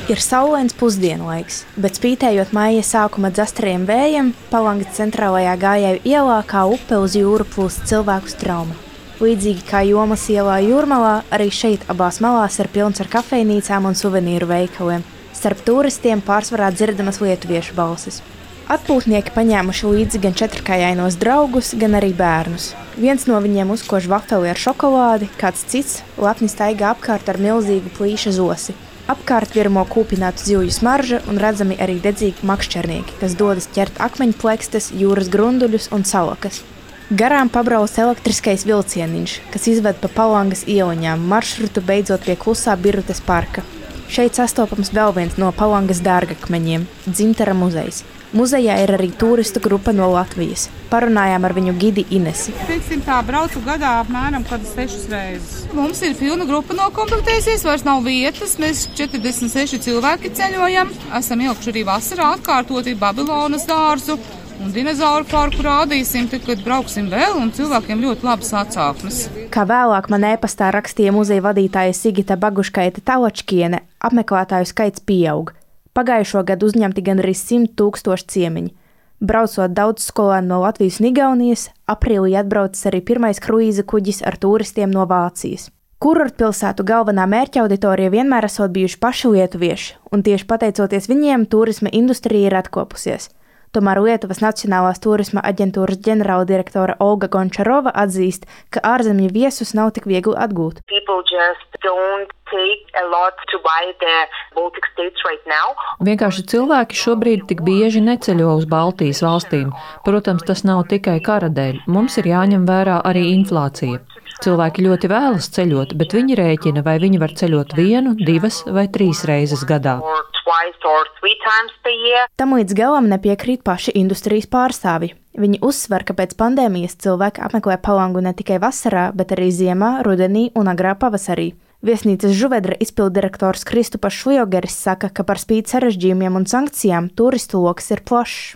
Ir saulains pusdienlaiks, bet spītējot maija sākuma dzastriem vējiem, Palangas centrālajā Gājēju ielā kā upe uz jūru plūst cilvēku strauma. Līdzīgi kā Jomas ielā Jūrmalā, arī šeit abās malās ir pilns ar kafejnīcām un suvenīru veikaliem. Starp turistiem pārsvarā dzirdamas lietuviešu balsis. Atpūtnieki paņēmuši līdzi gan četrkājainos draugus, gan arī bērnus. Viens no viņiem uzkož vafeli ar šokolādi, kāds cits lepni staigā apkārt ar milzīgu plīša zosi. Apkārt virmo kūpinātu zivju smarža un redzami arī dedzīgi makšķernieki, kas dodas ķert akmeņplekstes, jūras grunduļus un salakas. Garām pabrauc elektriskais vilcieniņš, kas izved pa Palangas ieliņām, maršrutu beidzot pie klusā Birutes parka. Šeit sastopams vēl viens no Palangas dārgakmeņiem – Dzintara muzejs. Muzejā ir arī turistu grupa no Latvijas. Parunājām ar viņu gidi Inesi. Teiksim tā, braucu gadā apmēram 6 reizes. Mums ir pilna grupa nokomplektējusies, vairs nav vietas. Mēs 46 cilvēki ceļojam. Esam ielikši arī vasarā atkārtoti Babilonas dārzu un dinozauru parku rādīsim, tad, kad brauksim vēl, un cilvēkiem ļoti labas atsauksmes. Kā vēlāk man e-pastā rakstīja muzeja vadītāja Sigita Baguškaite Talačkiene, apmeklētāju skaits pieaug. Pagājušo gadu uzņemti gan arī 100 000 ciemiņi. Braucot daudz skolēnu no Latvijas un Igaunijas, aprīlī atbraucis arī pirmais kruīza kuģis ar turistiem no Vācijas. Kurortpilsētu galvenā mērķa auditorija vienmēr esot bijuši paši lietuvieši, un tieši pateicoties viņiem turisma industrija ir atkopusies. Tomēr Lietuvas Nacionālās turisma aģentūras ģenerāldirektora Olga Gončarova atzīst, ka ārzemju viesus nav tik viegli atgūt. Vienkārši cilvēki šobrīd tik bieži neceļo uz Baltijas valstīm. Protams, tas nav tikai kara dēļ. Mums ir jāņem vērā arī inflācija. Cilvēki ļoti vēlas ceļot, bet viņi rēķina, vai viņi var ceļot 1, 2 vai 3 reizes gadā. Tam līdz galam nepiekrīt paši industrijas pārstāvji. Viņi uzsver, ka pēc pandēmijas cilvēki apmeklē Palangu ne tikai vasarā, bet arī ziemā, rudenī un agrā pavasarī. Viesnīcas Žuvedra izpilddirektors Kristupas Šujogeris saka, ka par spīti sarežģījumiem un sankcijām turistu loks ir plašs.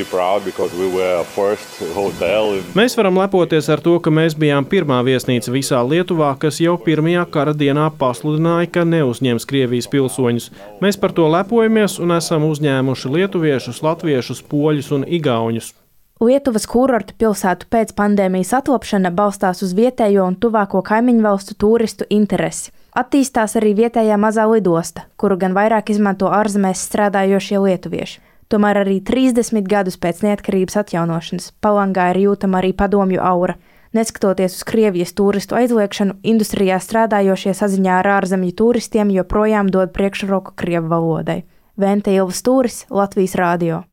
Mēs varam lepoties ar to, ka mēs bijām pirmā viesnīca visā Lietuvā, kas jau pirmajā kara dienā pasludināja, ka neuzņems Krievijas pilsoņus. Mēs par to lepojamies un esam uzņēmuši lietuviešus, latviešus, poļus un igauņus. Lietuvas kurortu pilsētu pēc pandēmijas atlapšana balstās uz vietējo un tuvāko kaimiņu valstu turistu interesi. Attīstās arī vietējā mazā lidosta, kuru gan vairāk izmanto ārzemēs strādājošie lietuvieši. Tomēr arī 30 gadus pēc neatkarības atjaunošanas Palangā ir jūtama arī padomju aura. Neskatoties uz Krievijas turistu aizliekšanu, industrijā strādājošie saziņā ar ārzemju turistiem joprojām dod priekšroku krievu valodai. Vente Ilva Stūris, Latvijas Rādio.